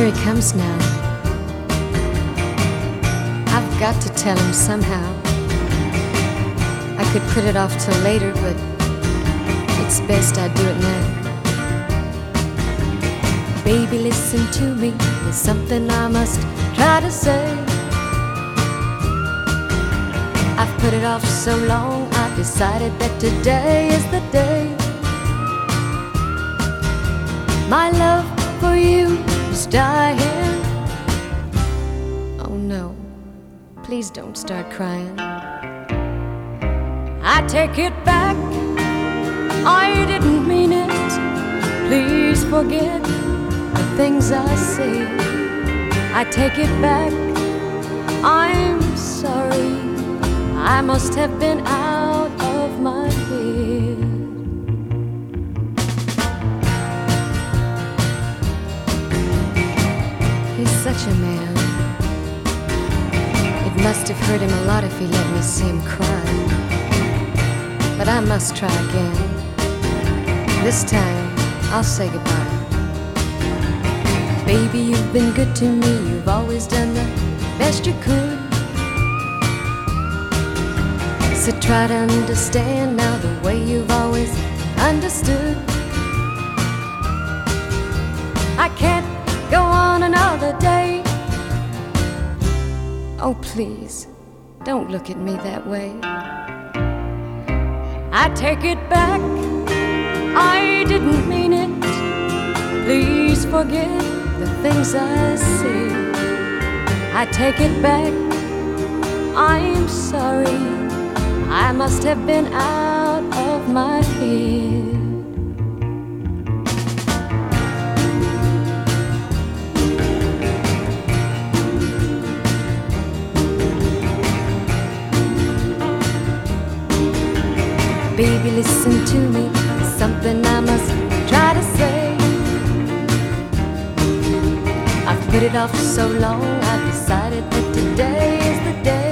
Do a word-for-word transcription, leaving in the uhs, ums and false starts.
he comes now. I've got to tell him somehow. I could put it off till later, but it's best I do it now. Baby, listen to me, there's something I must try to say. I've put it off so long, I've decided that today is the day. My love for you is dying. Oh no, please don't start crying. I take it back, I didn't mean it. Please forget the things I say. I take it back, I'm sorry. I must have been out of my head. He's such a man. It must have hurt him a lot if he let me see him cry. But I must try again. This time, I'll say goodbye. Baby, you've been good to me. You've always done the best you could. So try to understand now the way you've always understood. I can't go on another day. Oh, please, don't look at me that way. I take it back, I didn't mean it. Please forget the things I say. I take it back, I'm sorry. I must have been out of my head. Baby, listen to me, there's something I must try to say. I've put it off so long, I've decided that today is the day.